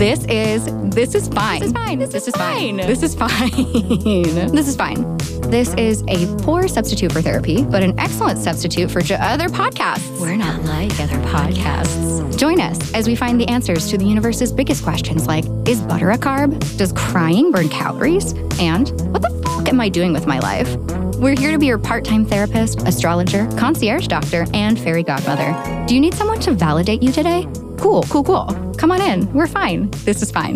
This is fine. This is fine. This is fine. This is fine. This is fine. This is a poor substitute for therapy, but an excellent substitute for other podcasts. We're not like other podcasts. Join us as we find the answers to the universe's biggest questions like, is butter a carb? Does crying burn calories? And what the fuck am I doing with my life? We're here to be your part-time therapist, astrologer, concierge doctor, and fairy godmother. Do you need someone to validate you today? Cool. Come on in. We're fine. This is fine.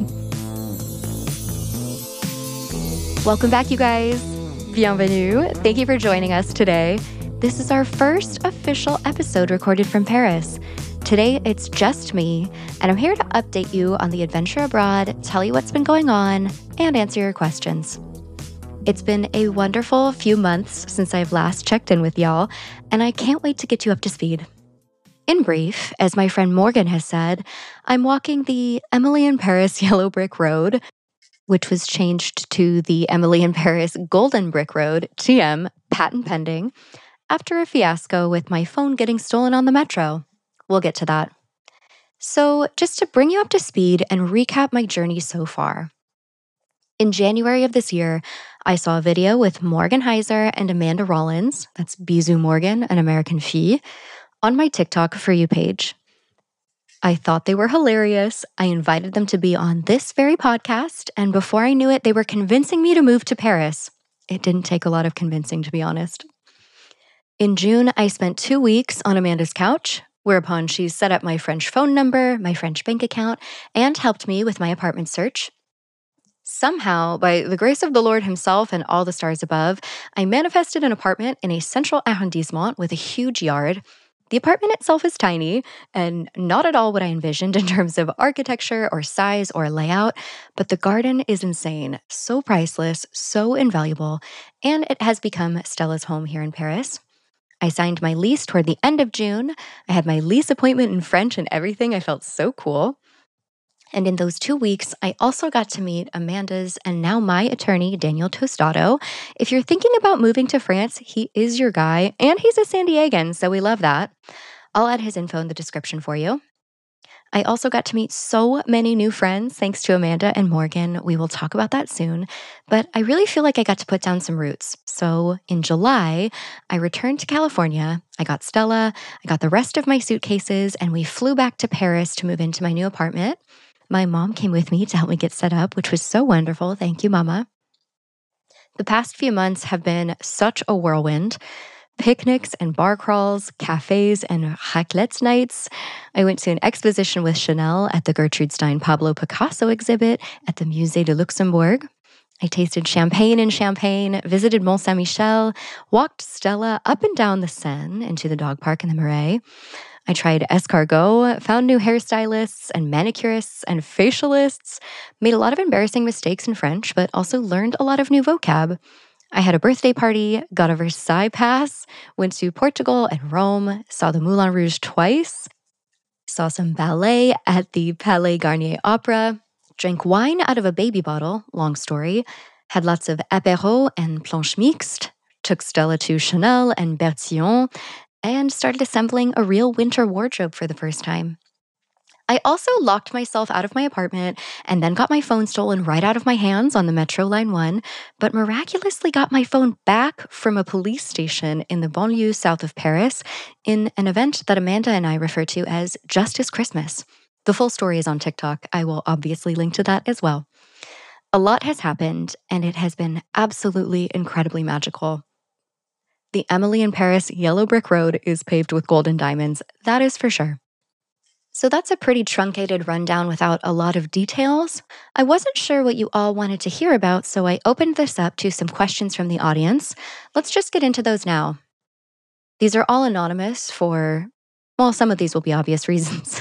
Welcome back, you guys. Bienvenue. Thank you for joining us today. This is our first official episode recorded from Paris. Today, it's just me, and I'm here to update you on the adventure abroad, tell you what's been going on, and answer your questions. It's been a wonderful few months since I've last checked in with y'all, and I can't wait to get you up to speed. In brief, as my friend Morgan has said, I'm walking the Emily in Paris Yellow Brick Road, which was changed to the Emily in Paris Golden Brick Road, TM, patent pending, after a fiasco with my phone getting stolen on the metro. We'll get to that. So, just to bring you up to speed and recap my journey so far. In January of this year, I saw a video with Morgan Heiser and Amanda Rollins, that's Bisou Morgan, an American fille, on my TikTok For You page. I thought they were hilarious. I invited them to be on this very podcast, and before I knew it, they were convincing me to move to Paris. It didn't take a lot of convincing, to be honest. In June, I spent 2 weeks on Amanda's couch, whereupon she set up my French phone number, my French bank account, and helped me with my apartment search. Somehow, by the grace of the Lord himself and all the stars above, I manifested an apartment in a central arrondissement with a huge yard. The apartment itself is tiny and not at all what I envisioned in terms of architecture or size or layout, but the garden is insane, so priceless, so invaluable, and it has become Stella's home here in Paris. I signed my lease toward the end of June. I had my lease appointment in French and everything. I felt so cool. And in those 2 weeks, I also got to meet Amanda's and now my attorney, Daniel Tostado. If you're thinking about moving to France, he is your guy, and he's a San Diegan, so we love that. I'll add his info in the description for you. I also got to meet so many new friends thanks to Amanda and Morgan. We will talk about that soon, but I really feel like I got to put down some roots. So in July, I returned to California. I got Stella, I got the rest of my suitcases, and we flew back to Paris to move into my new apartment. My mom came with me to help me get set up, which was so wonderful. Thank you, Mama. The past few months have been such a whirlwind. Picnics and bar crawls, cafes and raclette nights. I went to an exposition with Chanel at the Gertrude Stein Pablo Picasso exhibit at the Musée de Luxembourg. I tasted champagne in Champagne, visited Mont Saint-Michel, walked Stella up and down the Seine into the dog park in the Marais. I tried escargot, found new hairstylists and manicurists and facialists, made a lot of embarrassing mistakes in French, but also learned a lot of new vocab. I had a birthday party, got a Versailles pass, went to Portugal and Rome, saw the Moulin Rouge twice, saw some ballet at the Palais Garnier Opera, drank wine out of a baby bottle, long story, had lots of apéro and planche mixte, took Stella to Chanel and Bertillon, and started assembling a real winter wardrobe for the first time. I also locked myself out of my apartment and then got my phone stolen right out of my hands on the Metro Line 1, but miraculously got my phone back from a police station in the banlieue south of Paris in an event that Amanda and I refer to as Justice Christmas. The full story is on TikTok. I will obviously link to that as well. A lot has happened, and it has been absolutely incredibly magical. The Emily in Paris Yellow Brick Road is paved with golden diamonds, that is for sure. So that's a pretty truncated rundown without a lot of details. I wasn't sure what you all wanted to hear about, so I opened this up to some questions from the audience. Let's just get into those now. These are all anonymous for, well, some of these will be obvious reasons.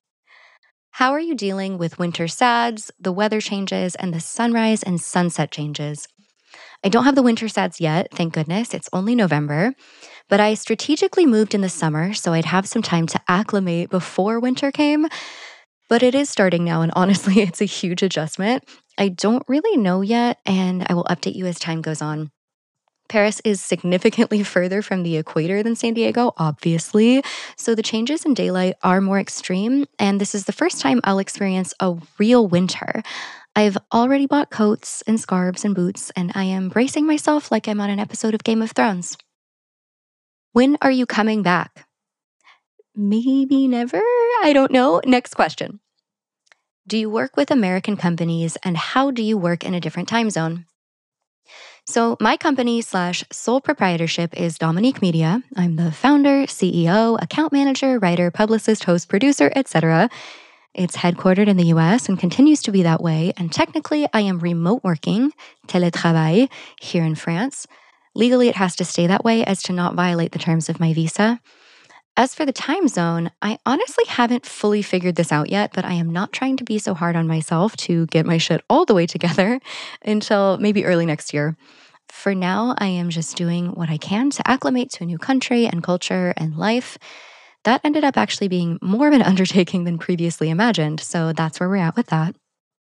How are you dealing with winter sads, the weather changes, and the sunrise and sunset changes? I don't have the winter sads yet, thank goodness. It's only November. But I strategically moved in the summer so I'd have some time to acclimate before winter came. But it is starting now, and honestly, it's a huge adjustment. I don't really know yet, and I will update you as time goes on. Paris is significantly further from the equator than San Diego, obviously, so the changes in daylight are more extreme, and this is the first time I'll experience a real winter. I've already bought coats and scarves and boots, and I am bracing myself like I'm on an episode of Game of Thrones. When are you coming back? Maybe never? I don't know. Next question. Do you work with American companies, and how do you work in a different time zone? So my company/sole proprietorship is Dominique Media. I'm the founder, CEO, account manager, writer, publicist, host, producer, etc. It's headquartered in the US and continues to be that way. And technically, I am remote working, télétravail, here in France. Legally, it has to stay that way as to not violate the terms of my visa. As for the time zone, I honestly haven't fully figured this out yet, but I am not trying to be so hard on myself to get my shit all the way together until maybe early next year. For now, I am just doing what I can to acclimate to a new country and culture and life. That ended up actually being more of an undertaking than previously imagined, so that's where we're at with that.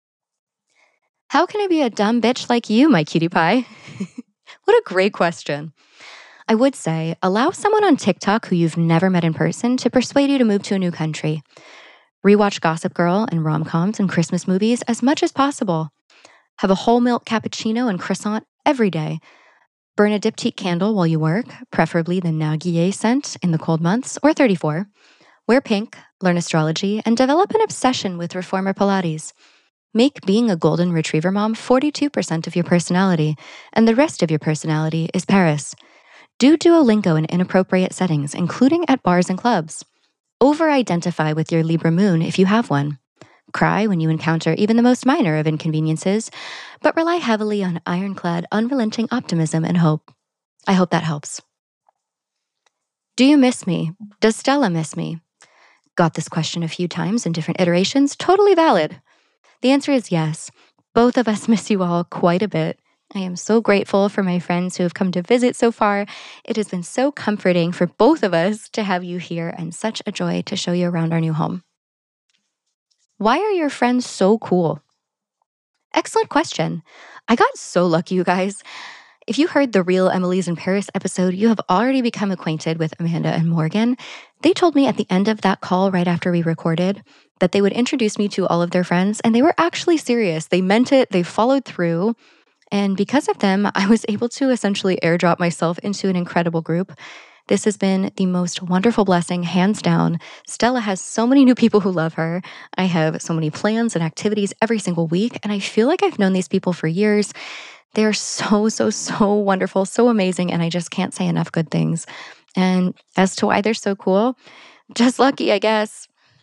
How can I be a dumb bitch like you, my cutie pie? What a great question. I would say, allow someone on TikTok who you've never met in person to persuade you to move to a new country. Rewatch Gossip Girl and rom-coms and Christmas movies as much as possible. Have a whole milk cappuccino and croissant every day. Burn a diptyque candle while you work, preferably the Narguilé scent in the cold months, or 34. Wear pink, learn astrology, and develop an obsession with reformer Pilates. Make being a golden retriever mom 42% of your personality, and the rest of your personality is Paris. Do Duolingo in inappropriate settings, including at bars and clubs. Over-identify with your Libra moon if you have one. Cry when you encounter even the most minor of inconveniences, but rely heavily on ironclad, unrelenting optimism and hope. I hope that helps. Do you miss me? Does Stella miss me? Got this question a few times in different iterations. Totally valid. The answer is yes. Both of us miss you all quite a bit. I am so grateful for my friends who have come to visit so far. It has been so comforting for both of us to have you here and such a joy to show you around our new home. Why are your friends so cool? Excellent question. I got so lucky, you guys. If you heard the Real Emily's in Paris episode, you have already become acquainted with Amanda and Morgan. They told me at the end of that call right after we recorded that they would introduce me to all of their friends, and they were actually serious. They meant it. They followed through. And because of them, I was able to essentially airdrop myself into an incredible group. This has been the most wonderful blessing, hands down. Stella has so many new people who love her. I have so many plans and activities every single week, and I feel like I've known these people for years. They are so wonderful, so amazing, and I just can't say enough good things. And as to why they're so cool, just lucky, I guess.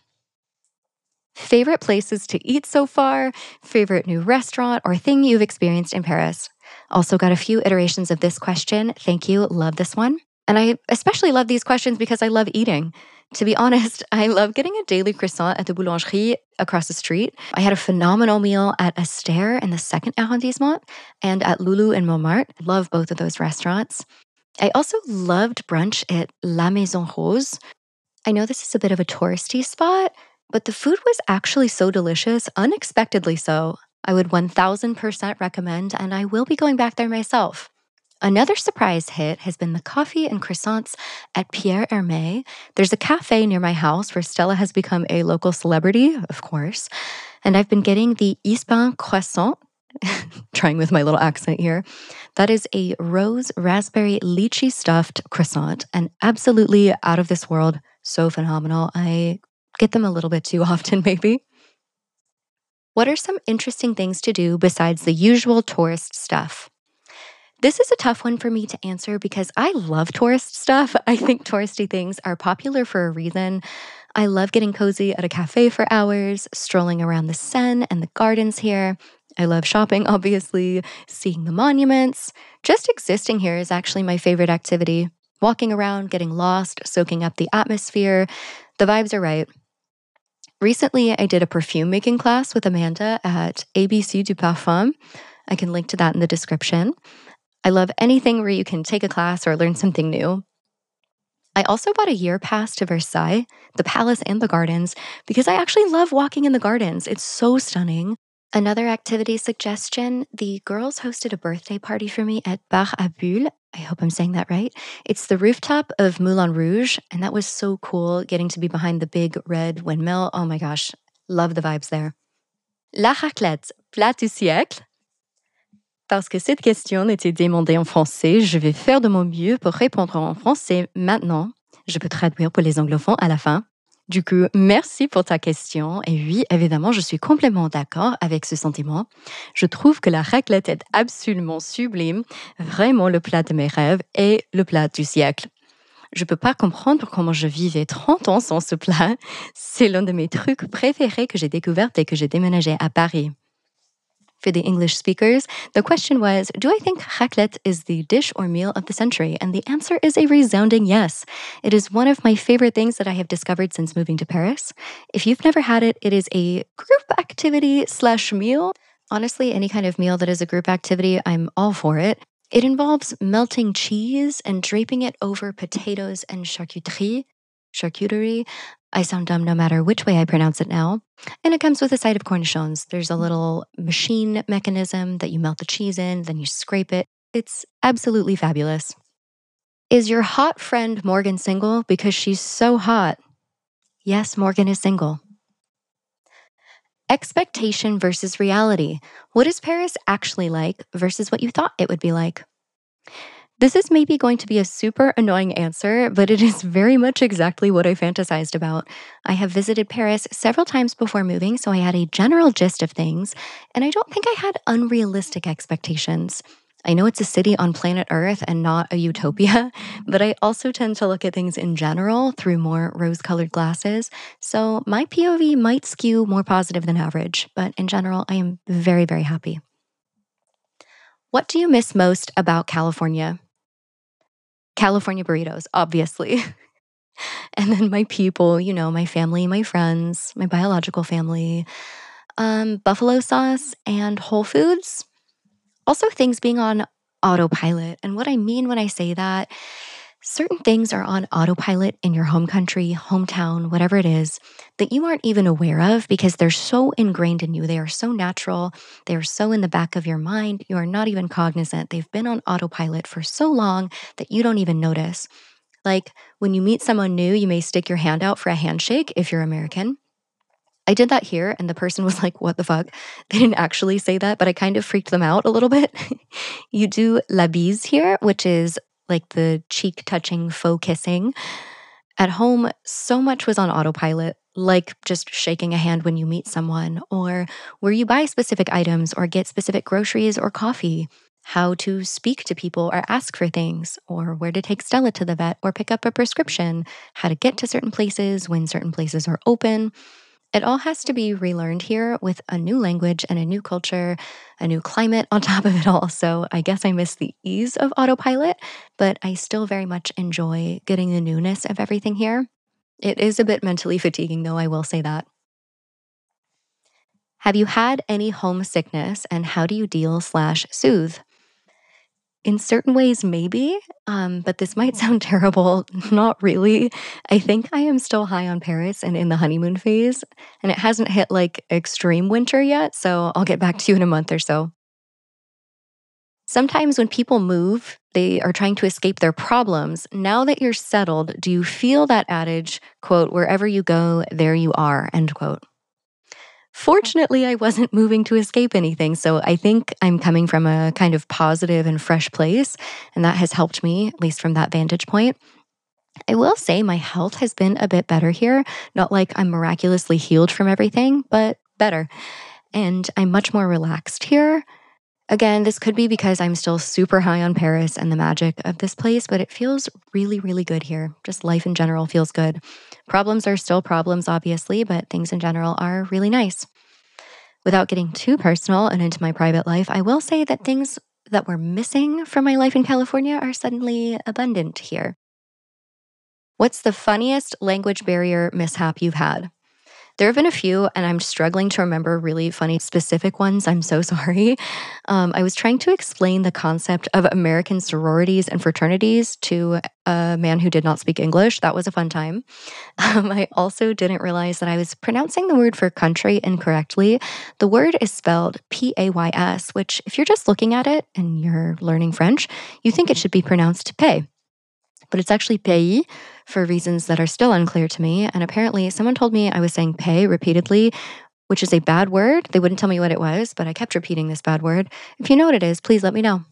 Favorite places to eat so far? Favorite new restaurant or thing you've experienced in Paris? Also got a few iterations of this question. Thank you. Love this one. And I especially love these questions because I love eating. To be honest, I love getting a daily croissant at the boulangerie across the street. I had a phenomenal meal at Esther in the 2nd arrondissement and at Lulu in Montmartre. Love both of those restaurants. I also loved brunch at La Maison Rose. I know this is a bit of a touristy spot, but the food was actually so delicious, unexpectedly so. I would 1000% recommend, and I will be going back there myself. Another surprise hit has been the coffee and croissants at Pierre Hermé. There's a cafe near my house where Stella has become a local celebrity, of course, and I've been getting the Ispain croissant, trying with my little accent here. That is a rose raspberry lychee stuffed croissant, and absolutely out of this world, so phenomenal. I get them a little bit too often, maybe. What are some interesting things to do besides the usual tourist stuff? This is a tough one for me to answer because I love tourist stuff. I think touristy things are popular for a reason. I love getting cozy at a cafe for hours, strolling around the Seine and the gardens here. I love shopping, obviously, seeing the monuments. Just existing here is actually my favorite activity. Walking around, getting lost, soaking up the atmosphere. The vibes are right. Recently, I did a perfume making class with Amanda at ABC du Parfum. I can link to that in the description. I love anything where you can take a class or learn something new. I also bought a year pass to Versailles, the palace and the gardens, because I actually love walking in the gardens. It's so stunning. Another activity suggestion, the girls hosted a birthday party for me at Bar à Bulles I hope I'm saying that right. It's the rooftop of Moulin Rouge, and that was so cool getting to be behind the big red windmill. Oh my gosh, love the vibes there. La raclette, plat du siècle. Parce que cette question était demandée en français, je vais faire de mon mieux pour répondre en français maintenant. Je peux traduire pour les anglophones à la fin. Du coup, merci pour ta question. Et oui, évidemment, je suis complètement d'accord avec ce sentiment. Je trouve que la raclette est absolument sublime, vraiment le plat de mes rêves et le plat du siècle. Je peux pas comprendre comment je vivais 30 ans sans ce plat. C'est l'un de mes trucs préférés que j'ai découvert dès que j'ai déménagé à Paris. For the English speakers, the question was, do I think raclette is the dish or meal of the century? And the answer is a resounding yes. It is one of my favorite things that I have discovered since moving to Paris. If you've never had it, it is a group activity/meal. Honestly, any kind of meal that is a group activity, I'm all for it. It involves melting cheese and draping it over potatoes and charcuterie. I sound dumb no matter which way I pronounce it now. And it comes with a side of cornichons. There's a little machine mechanism that you melt the cheese in, then you scrape it. It's absolutely fabulous. Is your hot friend Morgan single? Because she's so hot. Yes, Morgan is single. Expectation versus reality. What is Paris actually like versus what you thought it would be like? This is maybe going to be a super annoying answer, but it is very much exactly what I fantasized about. I have visited Paris several times before moving, so I had a general gist of things, and I don't think I had unrealistic expectations. I know it's a city on planet Earth and not a utopia, but I also tend to look at things in general through more rose-colored glasses, so my POV might skew more positive than average, but in general, I am very, very happy. What do you miss most about California? California burritos, obviously. And then my people, my family, my friends, my biological family, buffalo sauce and Whole Foods. Also things being on autopilot. And what I mean when I say that, certain things are on autopilot in your home country, hometown, whatever it is, that you aren't even aware of because they're so ingrained in you. They are so natural. They are so in the back of your mind. You are not even cognizant. They've been on autopilot for so long that you don't even notice. Like when you meet someone new, you may stick your hand out for a handshake if you're American. I did that here and the person was like, what the fuck? They didn't actually say that, but I kind of freaked them out a little bit. You do la bise here, which is like the cheek touching faux kissing. At home, so much was on autopilot, like just shaking a hand when you meet someone, or where you buy specific items or get specific groceries or coffee, how to speak to people or ask for things, or where to take Stella to the vet or pick up a prescription, how to get to certain places when certain places are open. It all has to be relearned here with a new language and a new culture, a new climate on top of it all. So I guess I miss the ease of autopilot, but I still very much enjoy getting the newness of everything here. It is a bit mentally fatiguing, though, I will say that. Have you had any homesickness and how do you deal/soothe? In certain ways, maybe, but this might sound terrible. Not really. I think I am still high on Paris and in the honeymoon phase, and it hasn't hit like extreme winter yet, so I'll get back to you in a month or so. Sometimes when people move, they are trying to escape their problems. Now that you're settled, do you feel that adage, quote, wherever you go, there you are, end quote? Fortunately, I wasn't moving to escape anything, so I think I'm coming from a kind of positive and fresh place, and that has helped me, at least from that vantage point. I will say my health has been a bit better here, not like I'm miraculously healed from everything, but better. And I'm much more relaxed here. Again, this could be because I'm still super high on Paris and the magic of this place, but it feels really, really good here. Just life in general feels good. Problems are still problems, obviously, but things in general are really nice. Without getting too personal and into my private life, I will say that things that were missing from my life in California are suddenly abundant here. What's the funniest language barrier mishap you've had? There have been a few, and I'm struggling to remember really funny specific ones. I'm so sorry. I was trying to explain the concept of American sororities and fraternities to a man who did not speak English. That was a fun time. I also didn't realize that I was pronouncing the word for country incorrectly. The word is spelled P-A-Y-S, which if you're just looking at it and you're learning French, you think it should be pronounced pay. But it's actually pays for reasons that are still unclear to me. And apparently someone told me I was saying pay repeatedly, which is a bad word. They wouldn't tell me what it was, but I kept repeating this bad word. If you know what it is, please let me know.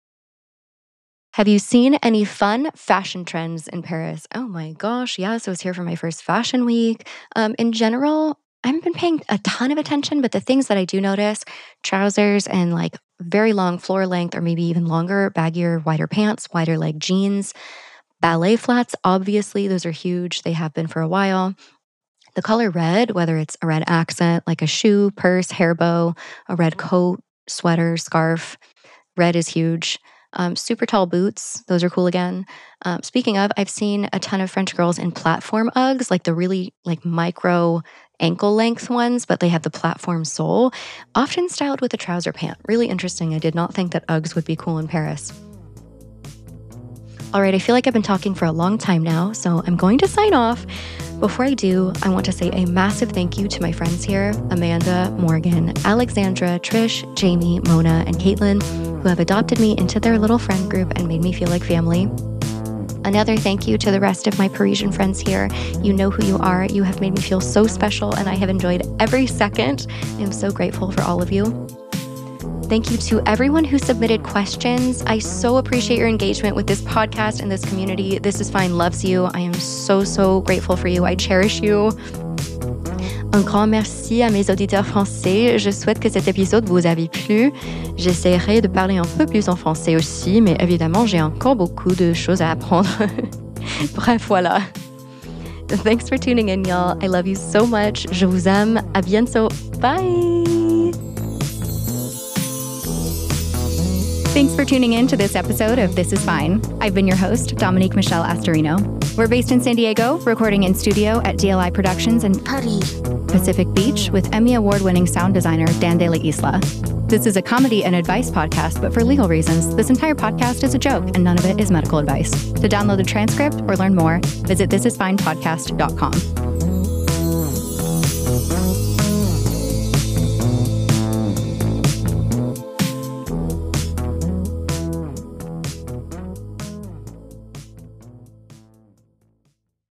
Have you seen any fun fashion trends in Paris? Oh my gosh, yes, I was here for my first fashion week. In general, I haven't been paying a ton of attention, but the things that I do notice, trousers and like very long floor length or maybe even longer, baggier, wider pants, wider leg jeans. Ballet flats, obviously, those are huge. They have been for a while. The color red, whether it's a red accent, like a shoe, purse, hair bow, a red coat, sweater, scarf, red is huge. Super tall boots, those are cool again. Speaking of, I've seen a ton of French girls in platform Uggs, like the really like micro ankle length ones, but they have the platform sole, often styled with a trouser pant. Really interesting. I did not think that Uggs would be cool in Paris. All right, I feel like I've been talking for a long time now, so I'm going to sign off. Before I do, I want to say a massive thank you to my friends here, Amanda, Morgan, Alexandra, Trish, Jamie, Mona, and Caitlin, who have adopted me into their little friend group and made me feel like family. Another thank you to the rest of my Parisian friends here. You know who you are. You have made me feel so special, and I have enjoyed every second. I am so grateful for all of you. Thank you to everyone who submitted questions. I so appreciate your engagement with this podcast and this community. This is Fine loves you. I am so grateful for you. I cherish you. Un grand merci à mes auditeurs français. Je souhaite que cet épisode vous ait plu. J'essaierai de parler un peu plus en français aussi, mais évidemment, j'ai encore beaucoup de choses à apprendre. Bref, voilà. Thanks for tuning in, y'all. I love you so much. Je vous aime. À bientôt. Bye. Thanks for tuning in to this episode of This Is Fine. I've been your host, Dominique Michelle Astorino. We're based in San Diego, recording in studio at DLI Productions in Paris, Pacific Beach, with Emmy Award-winning sound designer Dan De La Isla. This is a comedy and advice podcast, but for legal reasons, this entire podcast is a joke and none of it is medical advice. To download the transcript or learn more, visit thisisfinepodcast.com.